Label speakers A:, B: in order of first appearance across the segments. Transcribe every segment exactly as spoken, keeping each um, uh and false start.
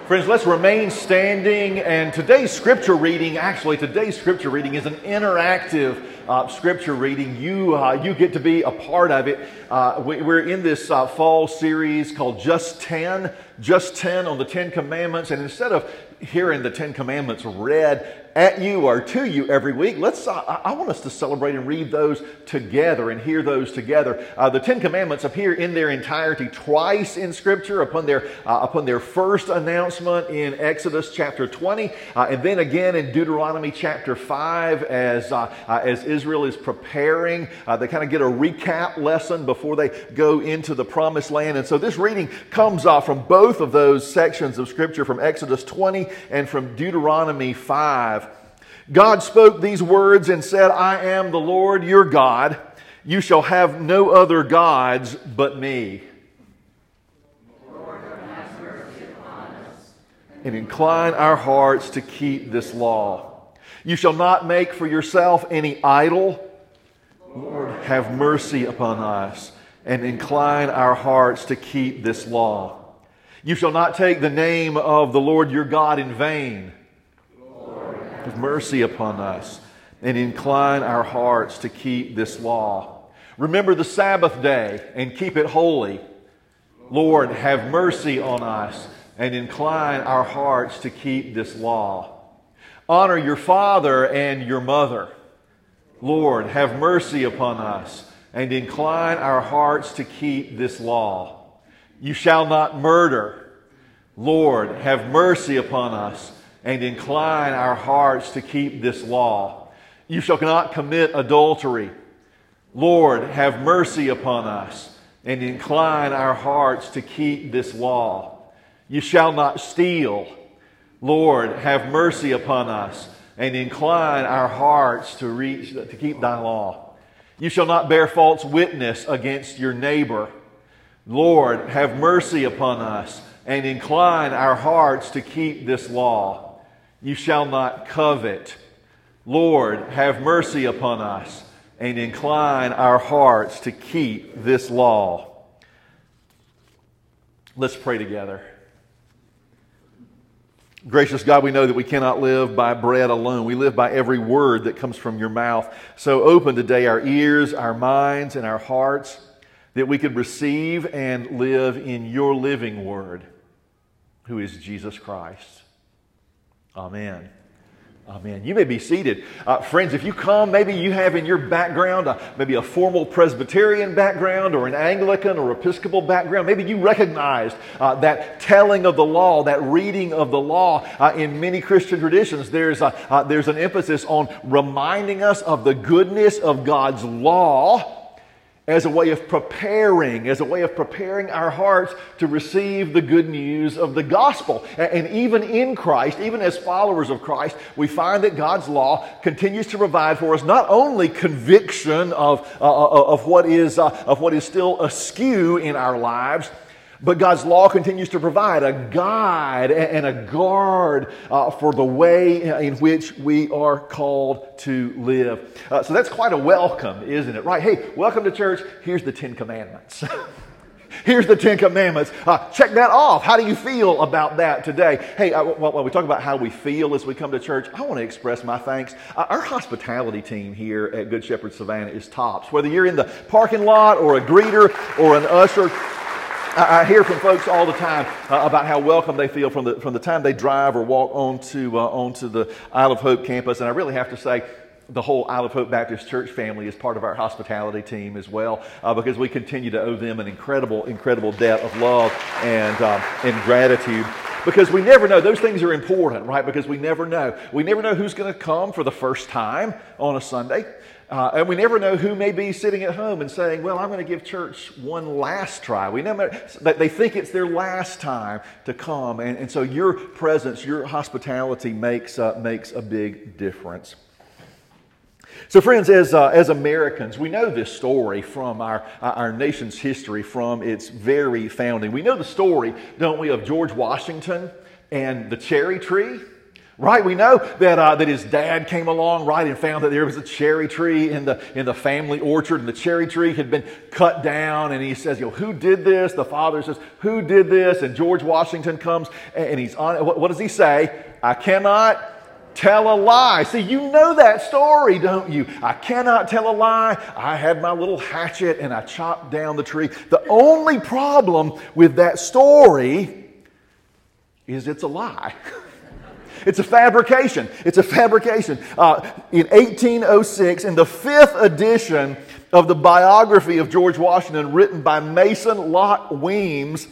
A: Friends, let's remain standing, and today's scripture reading, actually today's scripture reading is an interactive uh, scripture reading. You uh, you get to be a part of it. Uh, we, we're in this uh, fall series called Just ten, Just ten on the Ten Commandments, and instead of hearing the Ten Commandments read at you or to you every week, let's. Uh, I want us to celebrate and read those together and hear those together. Uh, the Ten Commandments appear in their entirety twice in Scripture, upon their uh, upon their first announcement in Exodus chapter twenty, uh, and then again in Deuteronomy chapter five, as uh, uh, as Israel is preparing. Uh, they kind of get a recap lesson before they go into the Promised Land, and so this reading comes uh, from both of those sections of Scripture, from Exodus twenty and from Deuteronomy five. God spoke these words and said, "I am the Lord your God. You shall have no other gods but me.
B: Lord, have mercy upon us.
A: And incline our hearts to keep this law. You shall not make for yourself any idol. Lord, have mercy upon us and incline our hearts to keep this law. You shall not take the name of the Lord your God in vain. Have mercy upon us and incline our hearts to keep this law. Remember the Sabbath day and keep it holy. Lord, have mercy on us and incline our hearts to keep this law. Honor your father and your mother. Lord, have mercy upon us and incline our hearts to keep this law. You shall not murder. Lord, have mercy upon us and incline our hearts to keep this law. You shall not commit adultery. Lord, have mercy upon us and incline our hearts to keep this law. You shall not steal. Lord, have mercy upon us and incline our hearts to reach to keep thy law. You shall not bear false witness against your neighbor. Lord, have mercy upon us and incline our hearts to keep this law. You shall not covet. Lord, have mercy upon us and incline our hearts to keep this law. Let's pray together. Gracious God, we know that we cannot live by bread alone. We live by every word that comes from your mouth. So open today our ears, our minds, and our hearts, that we could receive and live in your living word, who is Jesus Christ. Amen. Amen. You may be seated. Uh, friends, if you come, maybe you have in your background uh, maybe a formal Presbyterian background or an Anglican or Episcopal background. Maybe you recognized uh, that telling of the law, that reading of the law. Uh, in many Christian traditions, there's, a, uh, there's an emphasis on reminding us of the goodness of God's law as a way of preparing, as a way of preparing our hearts to receive the good news of the gospel. And even in Christ, even as followers of Christ, we find that God's law continues to provide for us not only conviction of, uh, of, what is, uh, of what is still askew in our lives, but God's law continues to provide a guide and a guard uh, for the way in which we are called to live. Uh, so that's quite a welcome, isn't it? Right? Hey, welcome to church. Here's the Ten Commandments. Here's the Ten Commandments. Uh, check that off. How do you feel about that today? Hey, uh, while we talk about how we feel as we come to church, I want to express my thanks. Uh, our hospitality team here at Good Shepherd Savannah is tops. Whether you're in the parking lot or a greeter or an usher, I hear from folks all the time uh, about how welcome they feel from the from the time they drive or walk onto uh, onto the Isle of Hope campus. And I really have to say, the whole Isle of Hope Baptist Church family is part of our hospitality team as well, uh, because we continue to owe them an incredible, incredible debt of love and uh, and gratitude. Because we never know. Those things are important, right? Because we never know. We never know who's going to come for the first time on a Sunday. Uh, and we never know who may be sitting at home and saying, well, I'm going to give church one last try. We never, that they think it's their last time to come. And, and so your presence, your hospitality makes, uh, makes a big difference. So friends, as, uh, as Americans, we know this story from our, uh, our nation's history, from its very founding. We know the story, don't we, of George Washington and the cherry tree? Right? We know that uh, that his dad came along, right, and found that there was a cherry tree in the in the family orchard, and the cherry tree had been cut down. And he says, "You know, who did this?" The father says, "Who did this?" And George Washington comes, and he's on. What, what does he say? "I cannot tell a lie." See, you know that story, don't you? I cannot tell a lie. I had my little hatchet and I chopped down the tree. The only problem with that story is it's a lie. It's a fabrication. It's a fabrication. Uh, in eighteen oh six, in the fifth edition of the biography of George Washington, written by Mason Locke Weems,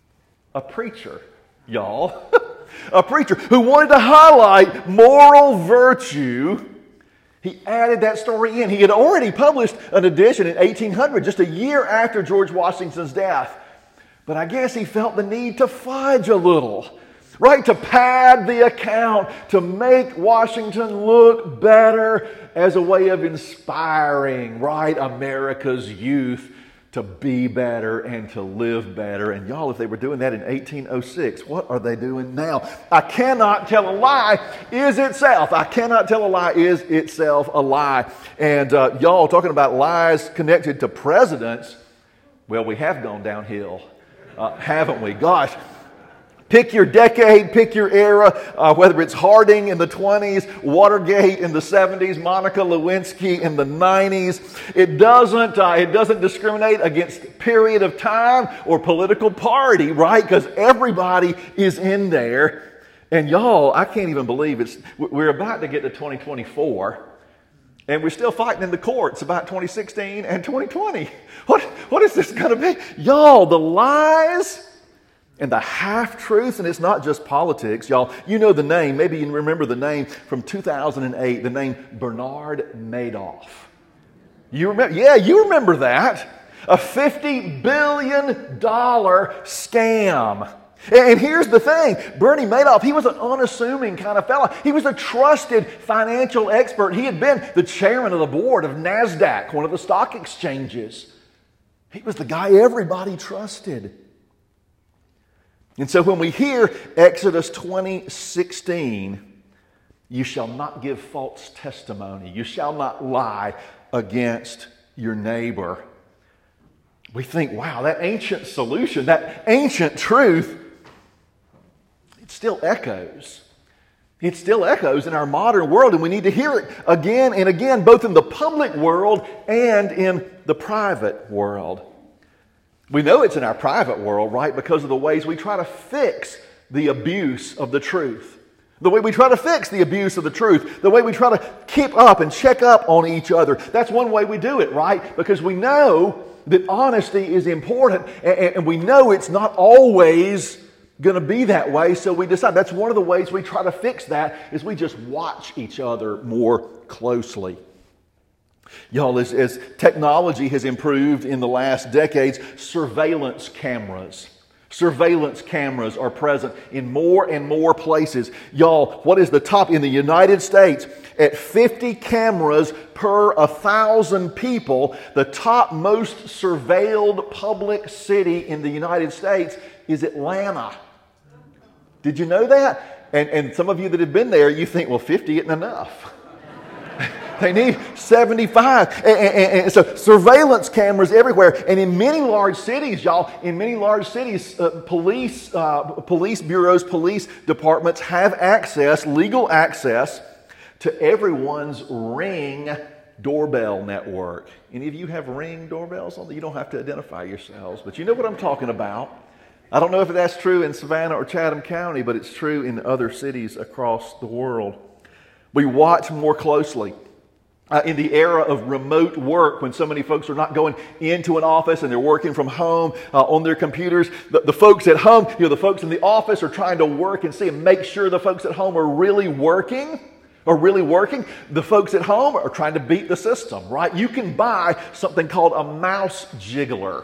A: a preacher, y'all, a preacher who wanted to highlight moral virtue, he added that story in. He had already published an edition in eighteen hundred, just a year after George Washington's death. But I guess he felt the need to fudge a little. Right, to pad the account, to make Washington look better as a way of inspiring, right, America's youth to be better and to live better. And y'all, if they were doing that in eighteen oh six, what are they doing now? I cannot tell a lie is itself. I cannot tell a lie is itself a lie. And uh, y'all, talking about lies connected to presidents, well, we have gone downhill, uh, haven't we? Gosh. Pick your decade, pick your era, uh, whether it's Harding in the twenties, Watergate in the seventies, Monica Lewinsky in the nineties. It doesn't, uh, it doesn't discriminate against period of time or political party, right? Because everybody is in there. And y'all, I can't even believe it's, we're about to get to twenty twenty-four. And we're still fighting in the courts about twenty sixteen and twenty twenty. What, what is this going to be? Y'all, the lies and the half-truths, and it's not just politics, y'all. You know the name, maybe you remember the name from two thousand eight, the name Bernard Madoff. You remember? Yeah, you remember that. A fifty billion dollars scam. And here's the thing, Bernie Madoff, he was an unassuming kind of fella. He was a trusted financial expert. He had been the chairman of the board of NASDAQ, one of the stock exchanges. He was the guy everybody trusted. And so when we hear Exodus twenty sixteen, you shall not give false testimony, you shall not lie against your neighbor, we think, wow, that ancient solution, that ancient truth, it still echoes. It still echoes in our modern world, and we need to hear it again and again, both in the public world and in the private world. We know it's in our private world, right, because of the ways we try to fix the abuse of the truth. The way we try to fix the abuse of the truth. The way we try to keep up and check up on each other. That's one way we do it, right? Because we know that honesty is important, and, and we know it's not always going to be that way, so we decide. That's one of the ways we try to fix that, is we just watch each other more closely. Y'all, as, as technology has improved in the last decades, surveillance cameras. Surveillance cameras are present in more and more places. Y'all, what is the top in the United States? At fifty cameras per one thousand people, the top most surveilled public city in the United States is Atlanta. Did you know that? And, and some of you that have been there, you think, well, fifty isn't enough. They need seventy-five. And, and, and so surveillance cameras everywhere. And in many large cities, y'all, in many large cities, uh, police, uh, police bureaus, police departments have access, legal access, to everyone's Ring doorbell network. Any of you have Ring doorbells on? You don't have to identify yourselves, but you know what I'm talking about. I don't know if that's true in Savannah or Chatham County, but it's true in other cities across the world. We watch more closely. Uh, in the era of remote work, when so many folks are not going into an office and they're working from home uh, on their computers, the, the folks at home, you know, the folks in the office are trying to work and see and make sure the folks at home are really working, are really working. The folks at home are trying to beat the system, right? You can buy something called a mouse jiggler.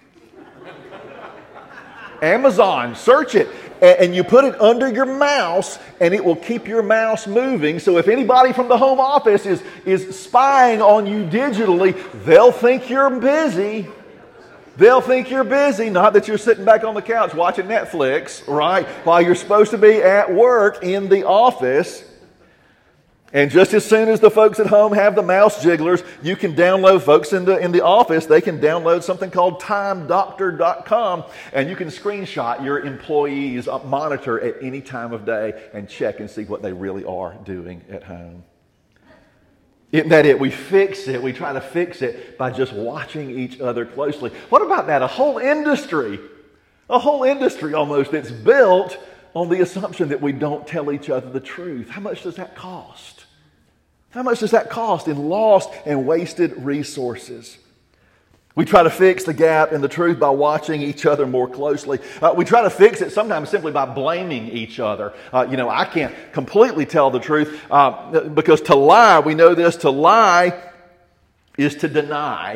A: Amazon, search it. And you put it under your mouse, and it will keep your mouse moving. So if anybody from the home office is, is spying on you digitally, they'll think you're busy. They'll think you're busy, not that you're sitting back on the couch watching Netflix, right? While you're supposed to be at work in the office. And just as soon as the folks at home have the mouse jigglers, you can download, folks in the in the office, they can download something called time doctor dot com, and you can screenshot your employees' monitor at any time of day and check and see what they really are doing at home. Isn't that it? We fix it. We try to fix it by just watching each other closely. What about that? A whole industry, a whole industry almost that's built on the assumption that we don't tell each other the truth. How much does that cost? How much does that cost in lost and wasted resources? We try to fix the gap in the truth by watching each other more closely. Uh, we try to fix it sometimes simply by blaming each other. Uh, you know, I can't completely tell the truth uh, because to lie, we know this, to lie is to deny.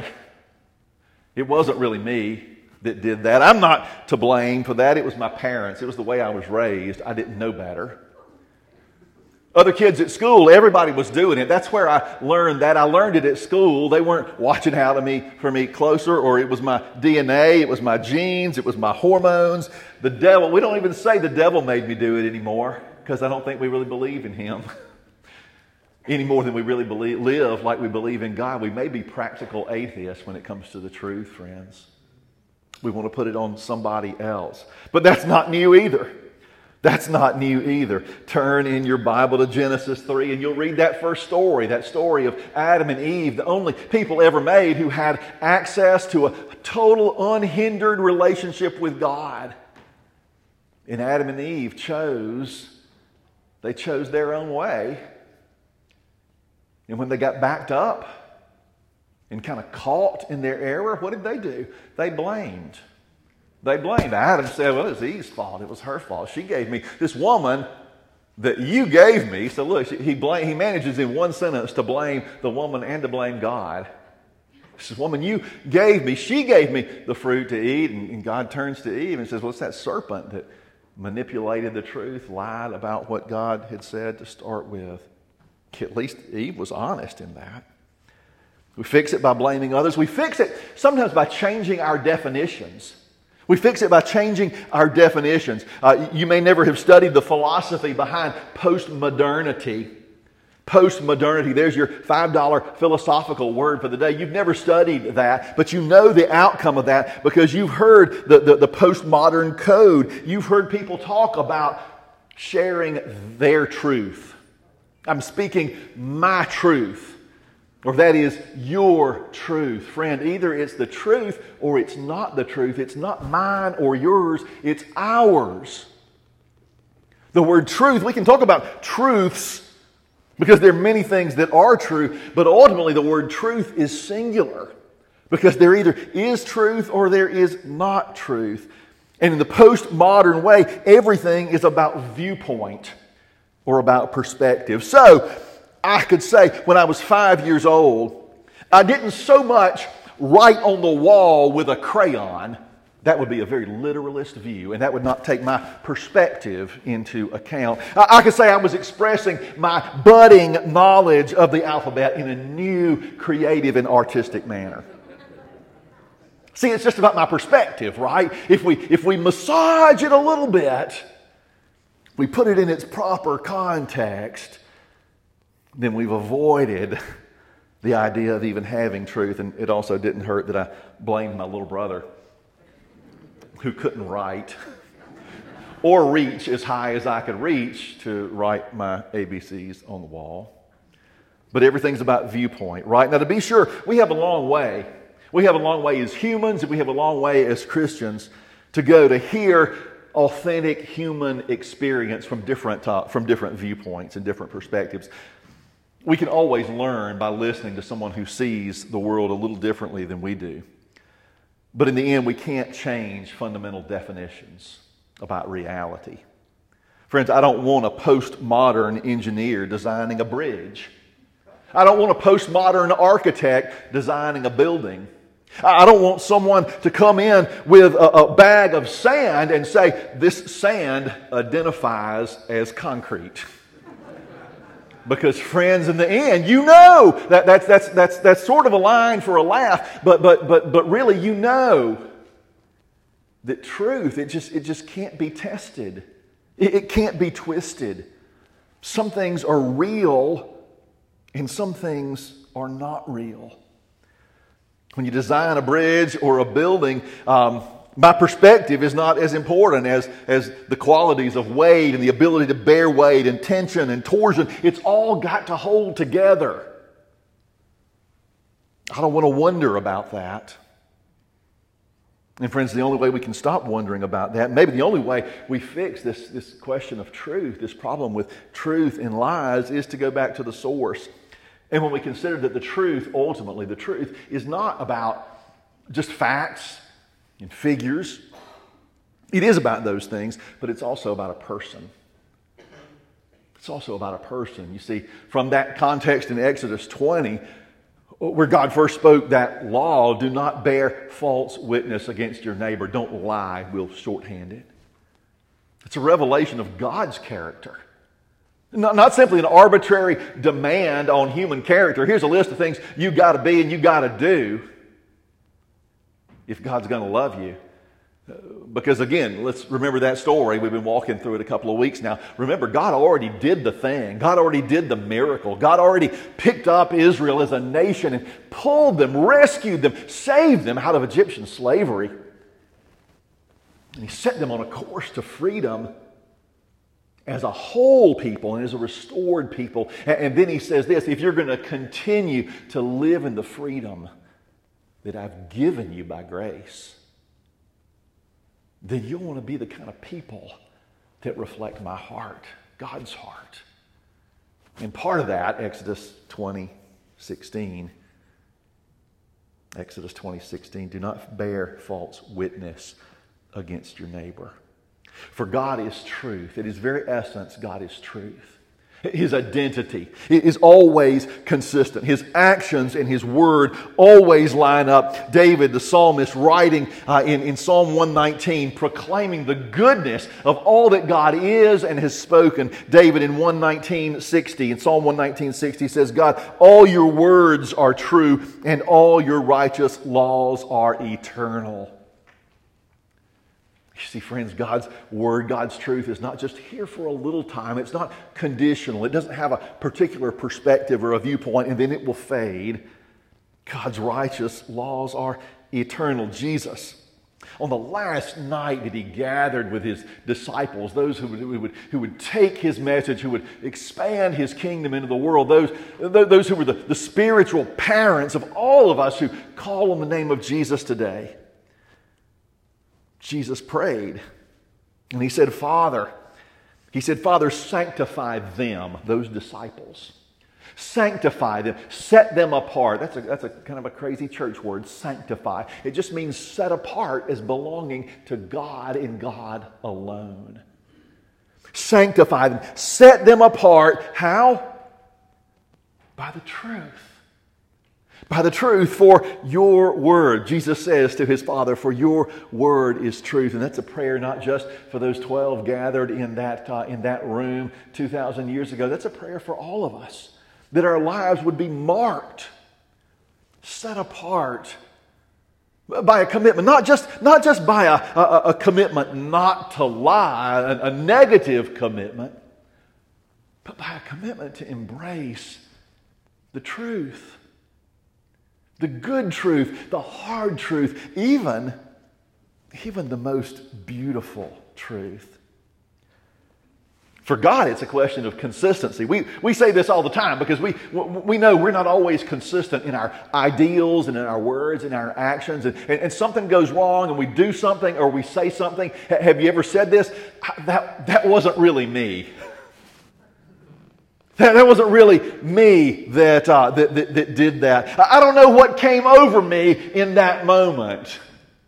A: It wasn't really me that did that. I'm not to blame for that. It was my parents. It was the way I was raised. I didn't know better. Other kids at school, everybody was doing it. That's where I learned that. I learned it at school. They weren't watching out of me for me closer, or it was my D N A, it was my genes, it was my hormones. The devil, we don't even say the devil made me do it anymore because I don't think we really believe in him any more than we really believe, live like we believe in God. We may be practical atheists when it comes to the truth, friends. We want to put it on somebody else. But that's not new either. That's not new either. Turn in your Bible to Genesis three and you'll read that first story, that story of Adam and Eve, the only people ever made who had access to a total unhindered relationship with God. And Adam and Eve chose, they chose their own way. And when they got backed up and kind of caught in their error, what did they do? They blamed. They blamed. Adam said, well, it was Eve's fault. It was her fault. She gave me this woman that you gave me. So look, he blame, he manages in one sentence to blame the woman and to blame God. This woman you gave me, she gave me the fruit to eat. And, and God turns to Eve and says, well, it's that serpent that manipulated the truth, lied about what God had said to start with. At least Eve was honest in that. We fix it by blaming others. We fix it sometimes by changing our definitions. We fix it by changing our definitions. Uh, you may never have studied the philosophy behind postmodernity. Postmodernity, there's your five dollar philosophical word for the day. You've never studied that, but you know the outcome of that because you've heard the, the, the postmodern code. You've heard people talk about sharing their truth. I'm speaking my truth. Or that is your truth. Friend, either it's the truth or it's not the truth. It's not mine or yours. It's ours. The word truth, we can talk about truths because there are many things that are true, but ultimately the word truth is singular because there either is truth or there is not truth. And in the postmodern way, everything is about viewpoint or about perspective. So, I could say when I was five years old, I didn't so much write on the wall with a crayon. That would be a very literalist view, and that would not take my perspective into account. I, I could say I was expressing my budding knowledge of the alphabet in a new, creative, and artistic manner. See, it's just about my perspective, right? If we, if we massage it a little bit, we put it in its proper context, then we've avoided the idea of even having truth. And it also didn't hurt that I blamed my little brother who couldn't write or reach as high as I could reach to write my A B Cs on the wall. But everything's about viewpoint, right? Now, to be sure, we have a long way. We have a long way as humans, and we have a long way as Christians to go to hear authentic human experience from different, uh, from different viewpoints and different perspectives. We can always learn by listening to someone who sees the world a little differently than we do. But in the end, we can't change fundamental definitions about reality. Friends, I don't want a postmodern engineer designing a bridge. I don't want a postmodern architect designing a building. I don't want someone to come in with a, a bag of sand and say, this sand identifies as concrete. Because friends, in the end, you know that that's that's that's that's sort of a line for a laugh, but but but but really, you know that truth it just it just can't be tested. It, it can't be twisted. Some things are real, and some things are not real. When you design a bridge or a building, um, my perspective is not as important as, as the qualities of weight and the ability to bear weight and tension and torsion. It's all got to hold together. I don't want to wonder about that. And friends, the only way we can stop wondering about that, maybe the only way we fix this, this question of truth, this problem with truth and lies, is to go back to the source. And when we consider that the truth, ultimately, the truth is not about just facts and figures. It is about those things, but it's also about a person. It's also about a person. You see, from that context in Exodus twenty, where God first spoke that law, do not bear false witness against your neighbor. Don't lie, we'll shorthand it. It's a revelation of God's character. Not, not simply an arbitrary demand on human character. Here's a list of things you got to be and you got to do if God's going to love you. Because again, let's remember that story. We've been walking through it a couple of weeks now. Remember, God already did the thing. God already did the miracle. God already picked up Israel as a nation and pulled them, rescued them, saved them out of Egyptian slavery. And He set them on a course to freedom as a whole people and as a restored people. And then He says this, if you're going to continue to live in the freedom that I've given you by grace, then you'll want to be the kind of people that reflect my heart, God's heart. And part of that, Exodus twenty sixteen, Exodus twenty sixteen, do not bear false witness against your neighbor. For God is truth. At His very essence, God is truth. His identity is always consistent. His actions and His word always line up. David, the psalmist, writing uh, in, in Psalm one nineteen, proclaiming the goodness of all that God is and has spoken. David in one nineteen sixty, in Psalm one nineteen sixty says, God, all your words are true and all your righteous laws are eternal. You see, friends, God's word, God's truth is not just here for a little time. It's not conditional. It doesn't have a particular perspective or a viewpoint and then it will fade. God's righteous laws are eternal. Jesus, on the last night that He gathered with His disciples, those who would, who would, who would take His message, who would expand His kingdom into the world, those, those who were the, the spiritual parents of all of us who call on the name of Jesus today, Jesus prayed, and He said, Father, He said, Father, sanctify them, those disciples. Sanctify them, set them apart. That's a, that's a kind of a crazy church word, sanctify. It just means set apart as belonging to God and God alone. Sanctify them, set them apart. How? By the truth. By the truth, for your word. Jesus says to His Father, for your word is truth. And that's a prayer not just for those twelve gathered in that, uh, in that room two thousand years ago. That's a prayer for all of us. That our lives would be marked, set apart by a commitment. Not just, not just by a, a, a commitment not to lie, a, a negative commitment, but by a commitment to embrace the truth. The good truth, the hard truth, even, even the most beautiful truth. For God, it's a question of consistency. We, we say this all the time because we, we know we're not always consistent in our ideals and in our words and our actions. And, and, and something goes wrong and we do something or we say something. Have you ever said this? That, that wasn't really me. That, that wasn't really me that, uh, that, that, that did that. I don't know what came over me in that moment.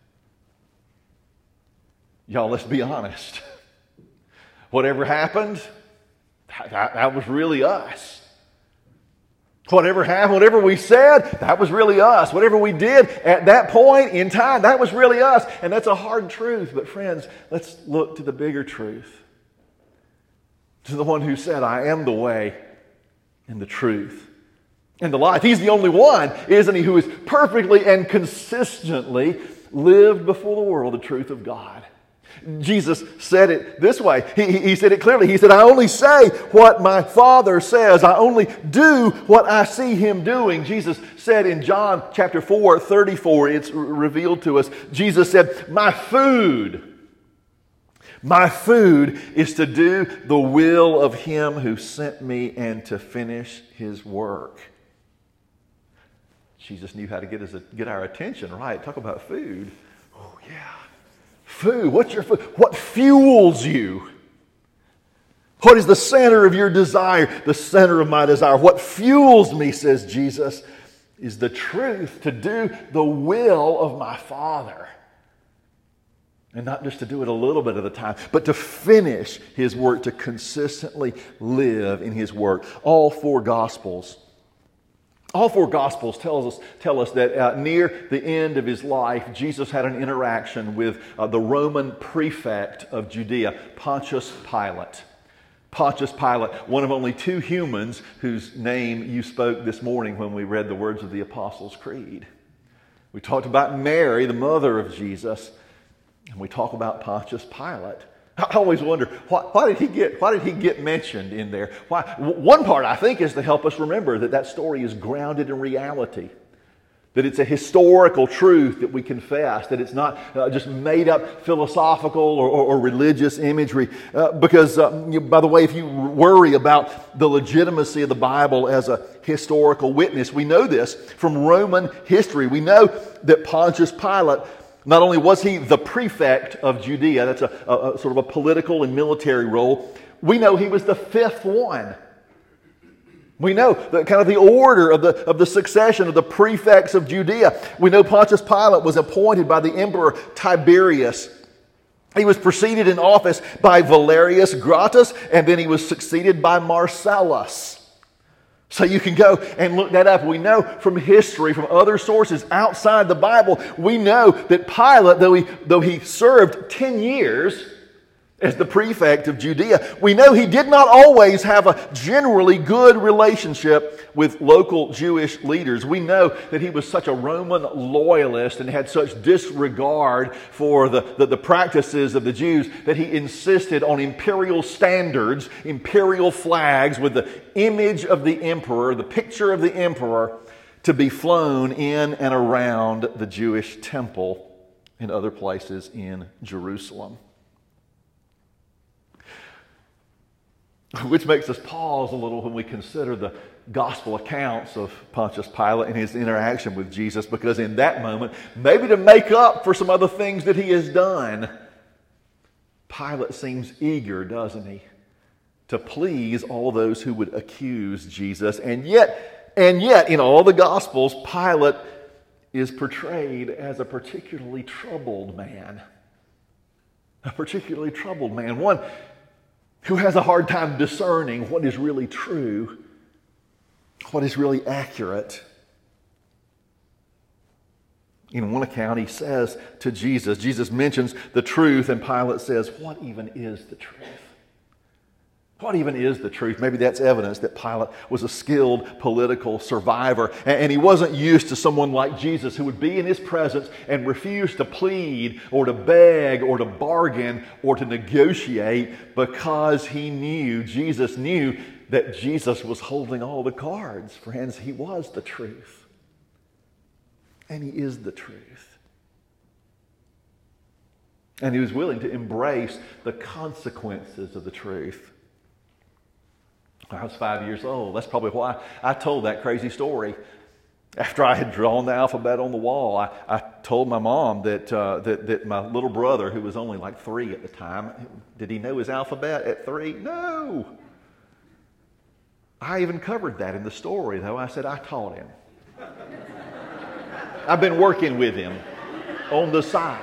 A: Y'all, let's be honest. Whatever happened, that, that was really us. Whatever happened, whatever we said, that was really us. Whatever we did at that point in time, that was really us. And that's a hard truth. But friends, let's look to the bigger truth. To the one who said, I am the way, and the truth and the life. He's the only one, isn't he, who has perfectly and consistently lived before the world the truth of God. Jesus said it this way. He, he said it clearly. He said, I only say what my Father says. I only do what I see Him doing. Jesus said in John chapter four, thirty-four, it's revealed to us. Jesus said, my food, my food is to do the will of Him who sent me and to finish His work. Jesus knew how to get, us, get our attention, right? Talk about food. Oh, yeah. Food. What's your food? What fuels you? What is the center of your desire? The center of my desire. What fuels me, says Jesus, is the truth to do the will of my Father. And not just to do it a little bit at a time, but to finish His work, to consistently live in His work. All four Gospels All four Gospels tells us, tell us that uh, near the end of His life, Jesus had an interaction with uh, the Roman prefect of Judea, Pontius Pilate. Pontius Pilate, one of only two humans whose name you spoke this morning when we read the words of the Apostles' Creed. We talked about Mary, the mother of Jesus, and we talk about Pontius Pilate. I always wonder, why, why did he get why did he get mentioned in there? Why? One part, I think, is to help us remember that that story is grounded in reality. That it's a historical truth that we confess. That it's not uh, just made up philosophical or, or, or religious imagery. Uh, because, uh, you, by the way, if you worry about the legitimacy of the Bible as a historical witness, we know this from Roman history. We know that Pontius Pilate, not only was he the prefect of Judea, that's a, a, a sort of a political and military role, we know he was the fifth one. We know the kind of the order of the, of the succession of the prefects of Judea. We know Pontius Pilate was appointed by the Emperor Tiberius. He was preceded in office by Valerius Gratus, and then he was succeeded by Marcellus. So you can go and look that up. We know from history, from other sources outside the Bible, we know that Pilate, though he, though he served ten years as the prefect of Judea, we know he did not always have a generally good relationship with local Jewish leaders. We know that he was such a Roman loyalist and had such disregard for the, the, the practices of the Jews that he insisted on imperial standards, imperial flags with the image of the emperor, the picture of the emperor, to be flown in and around the Jewish temple and other places in Jerusalem. Which makes us pause a little when we consider the gospel accounts of Pontius Pilate and his interaction with Jesus, because in that moment, maybe to make up for some other things that he has done, Pilate seems eager, doesn't he, to please all those who would accuse Jesus. And yet, and yet, in all the Gospels, Pilate is portrayed as a particularly troubled man. A particularly troubled man. One who has a hard time discerning what is really true, what is really accurate. In one account, he says to Jesus, Jesus mentions the truth, and Pilate says, what even is the truth? What even is the truth? Maybe that's evidence that Pilate was a skilled political survivor, and he wasn't used to someone like Jesus who would be in his presence and refuse to plead or to beg or to bargain or to negotiate, because he knew, Jesus knew that Jesus was holding all the cards. Friends, he was the truth. And he is the truth. And he was willing to embrace the consequences of the truth. I was five years old. That's probably why I told that crazy story. After I had drawn the alphabet on the wall, I, I told my mom that, uh, that that my little brother, who was only like three at the time, did he know his alphabet at three? No. I even covered that in the story, though. I said, I taught him. I've been working with him on the side.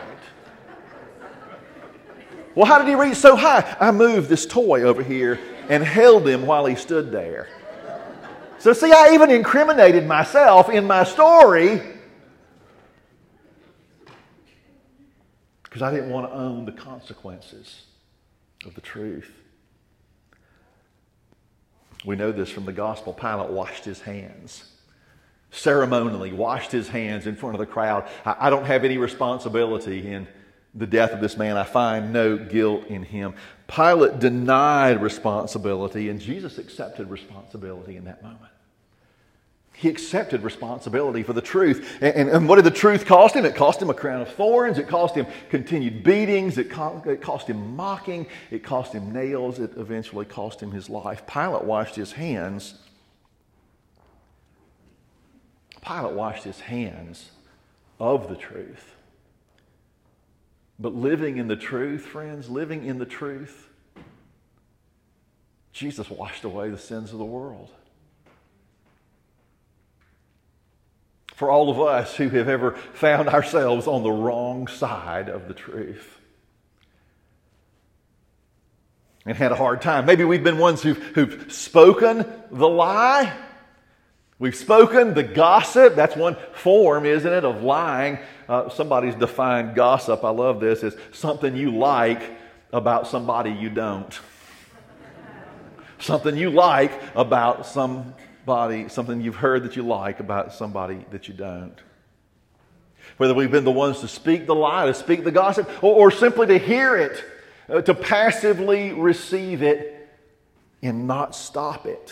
A: Well, how did he reach so high? I moved this toy over here and held him while he stood there. So see, I even incriminated myself in my story because I didn't want to own the consequences of the truth. We know this from the gospel. Pilate washed his hands, ceremonially washed his hands in front of the crowd. I, I don't have any responsibility in the death of this man. I find no guilt in him. Pilate denied responsibility, and Jesus accepted responsibility in that moment. He accepted responsibility for the truth. And, and, and what did the truth cost him? It cost him a crown of thorns. It cost him continued beatings. It, co- it cost him mocking. It cost him nails. It eventually cost him his life. Pilate washed his hands. Pilate washed his hands of the truth. But living in the truth, friends, living in the truth, Jesus washed away the sins of the world. For all of us who have ever found ourselves on the wrong side of the truth and had a hard time. Maybe we've been ones who've, who've spoken the lie. We've spoken the gossip. That's one form, isn't it, of lying. Uh, somebody's defined gossip, I love this, as something you like about somebody you don't. Something you like about somebody, something you've heard that you like about somebody that you don't. Whether we've been the ones to speak the lie, to speak the gossip, or, or simply to hear it, uh, to passively receive it and not stop it.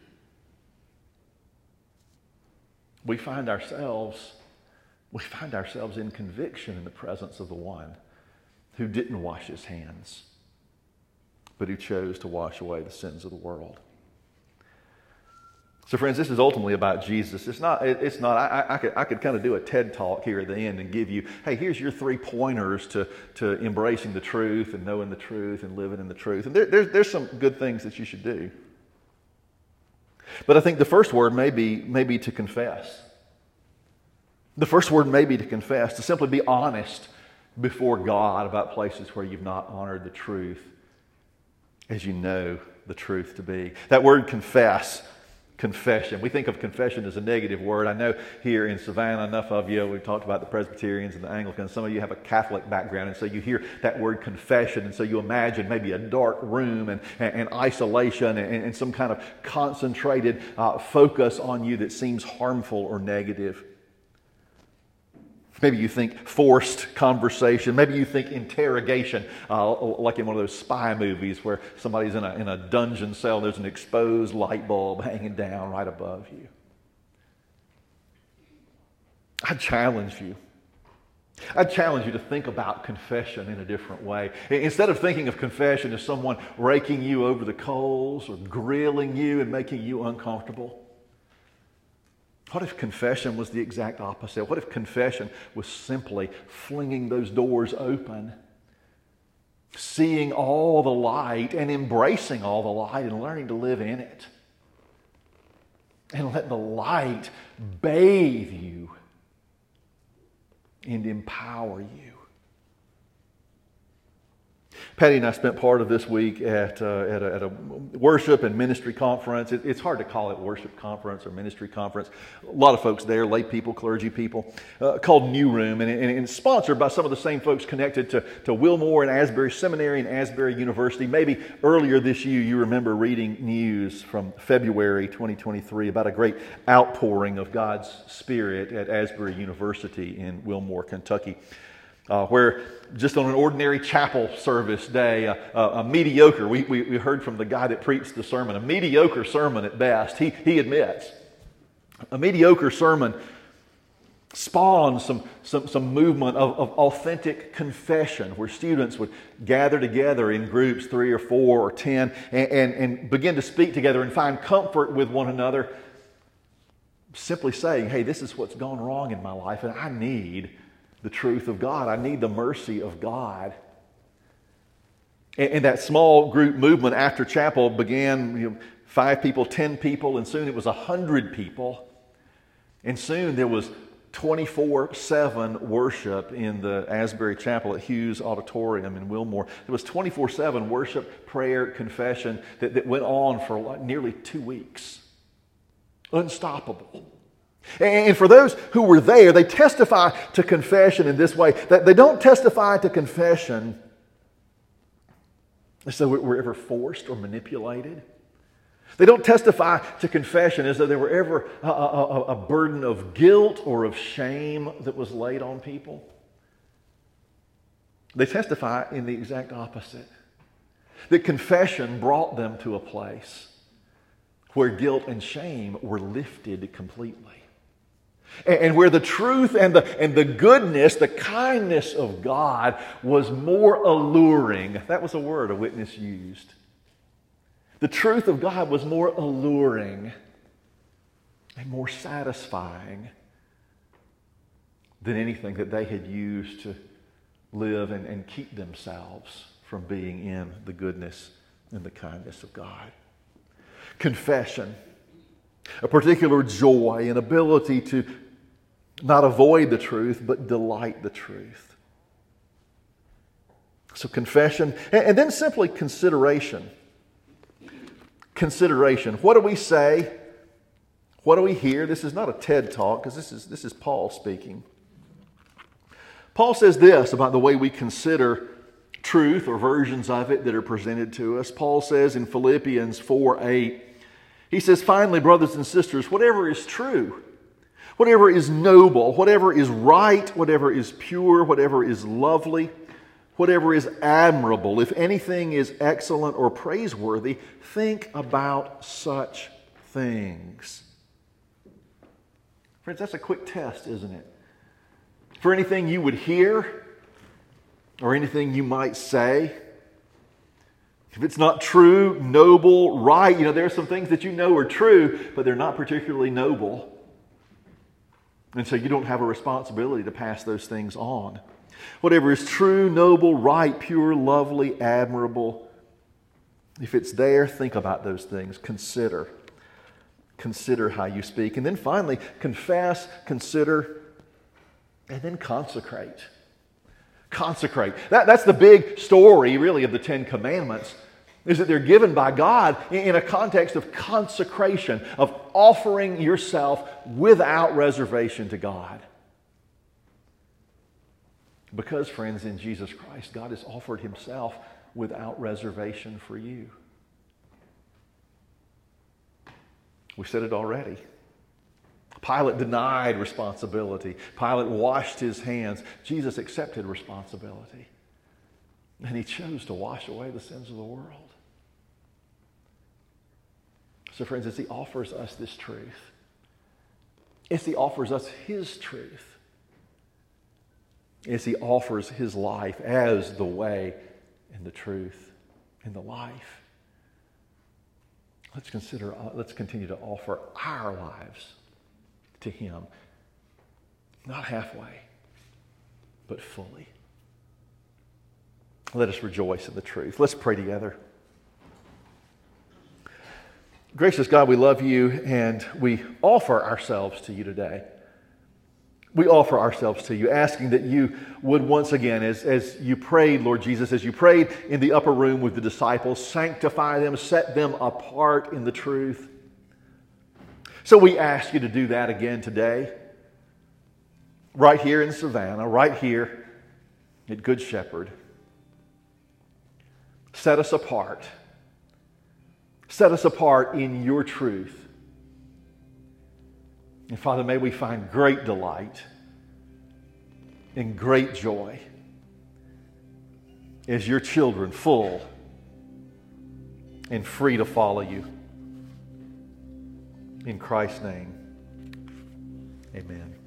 A: We find ourselves, we find ourselves in conviction in the presence of the one who didn't wash his hands, but who chose to wash away the sins of the world. So friends, this is ultimately about Jesus. It's not, it, it's not, I, I could, I could kind of do a TED talk here at the end and give you, hey, here's your three pointers to, to embracing the truth and knowing the truth and living in the truth. And there, there's, there's some good things that you should do. But I think the first word may be, may be to confess. The first word may be to confess, to simply be honest before God about places where you've not honored the truth as you know the truth to be. That word confess, confession. We think of confession as a negative word. I know here in Savannah, enough of you, we've talked about the Presbyterians and the Anglicans. Some of you have a Catholic background, and so you hear that word confession, and so you imagine maybe a dark room and, and, and isolation and, and some kind of concentrated uh, focus on you that seems harmful or negative. Maybe you think forced conversation. Maybe you think interrogation, uh, like in one of those spy movies where somebody's in a, in a dungeon cell, there's an exposed light bulb hanging down right above you. I challenge you. I challenge you to think about confession in a different way. Instead of thinking of confession as someone raking you over the coals or grilling you and making you uncomfortable, what if confession was the exact opposite? What if confession was simply flinging those doors open, seeing all the light and embracing all the light and learning to live in it? And let the light bathe you and empower you. Patty and I spent part of this week at, uh, at, a, at a worship and ministry conference. It, it's hard to call it worship conference or ministry conference. A lot of folks there, lay people, clergy people, uh, called New Room. And, and it's sponsored by some of the same folks connected to, to Wilmore and Asbury Seminary and Asbury University. Maybe earlier this year you remember reading news from February twenty twenty-three about a great outpouring of God's Spirit at Asbury University in Wilmore, Kentucky. Uh, where just on an ordinary chapel service day, uh, uh, a mediocre, we, we, we heard from the guy that preached the sermon, a mediocre sermon at best, he, he admits. A mediocre sermon spawned some, some, some movement of, of authentic confession where students would gather together in groups, three or four or ten, and, and, and begin to speak together and find comfort with one another, simply saying, hey, this is what's gone wrong in my life, and I need the truth of God. I need the mercy of God. And, and that small group movement after chapel began, you know, five people, ten people, and soon it was a hundred people. And soon there was twenty-four seven worship in the Asbury Chapel at Hughes Auditorium in Wilmore. There was twenty-four seven worship, prayer, confession that, that went on for like nearly two weeks. Unstoppable. And for those who were there, they testify to confession in this way. That they don't testify to confession as though we're ever forced or manipulated. They don't testify to confession as though there were ever a, a, a burden of guilt or of shame that was laid on people. They testify in the exact opposite. That confession brought them to a place where guilt and shame were lifted completely. And, and where the truth and the, and the goodness, the kindness of God was more alluring. That was a word a witness used. The truth of God was more alluring and more satisfying than anything that they had used to live and, and keep themselves from being in the goodness and the kindness of God. Confession, a particular joy, an ability to not avoid the truth, but delight the truth. So confession, and, and then simply consideration. Consideration. What do we say? What do we hear? This is not a TED Talk, because this is, this is Paul speaking. Paul says this about the way we consider truth or versions of it that are presented to us. Paul says in Philippians four eight, he says, finally, brothers and sisters, whatever is true, whatever is noble, whatever is right, whatever is pure, whatever is lovely, whatever is admirable, if anything is excellent or praiseworthy, think about such things. Friends, that's a quick test, isn't it? For anything you would hear or anything you might say, if it's not true, noble, right, you know, there are some things that you know are true, but they're not particularly noble. And so you don't have a responsibility to pass those things on. Whatever is true, noble, right, pure, lovely, admirable. If it's there, think about those things. Consider. Consider how you speak. And then finally, confess, consider, and then consecrate. Consecrate. That, that's the big story, really, of the Ten Commandments, is that they're given by God in a context of consecration, of offering yourself without reservation to God. Because, friends, in Jesus Christ, God has offered himself without reservation for you. We said it already. Pilate denied responsibility. Pilate washed his hands. Jesus accepted responsibility. And he chose to wash away the sins of the world. So, friends, as he offers us this truth, as he offers us his truth, as he offers his life as the way and the truth and the life, let's consider, uh, let's continue to offer our lives to him, not halfway, but fully. Let us rejoice in the truth. Let's pray together. Gracious God, we love you and we offer ourselves to you today. We offer ourselves to you, asking that you would once again, as, as you prayed, Lord Jesus, as you prayed in the upper room with the disciples, sanctify them, set them apart in the truth. So we ask you to do that again today, right here in Savannah, right here at Good Shepherd. Set us apart. Set us apart in your truth. And Father, may we find great delight and great joy as your children, full and free to follow you. In Christ's name, amen.